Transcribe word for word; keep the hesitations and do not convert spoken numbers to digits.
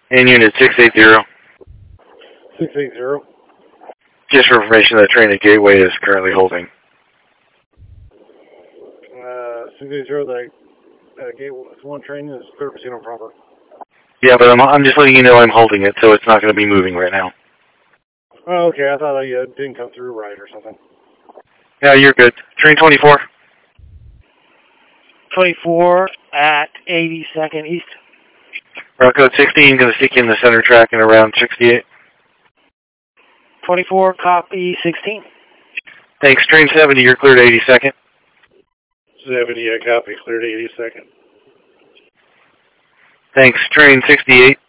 And unit six eight zero. six eight zero. Just for information, the train at Gateway is currently holding. Uh, six eight zero, the uh, Gateway one train is clear for Casino proper. Yeah, but I'm, I'm just letting you know I'm holding it, so it's not going to be moving right now. Oh, okay. I thought I uh, didn't come through right or something. Yeah, you're good. Train twenty-four. twenty-four at eighty-second East. Route code sixteen, going to stick you in the center track in around sixty-eight. twenty-four, copy sixteen. Thanks. Train seventy, you're cleared eighty-second. seventy, I copy. Cleared eighty-second. Thanks. Train sixty-eight.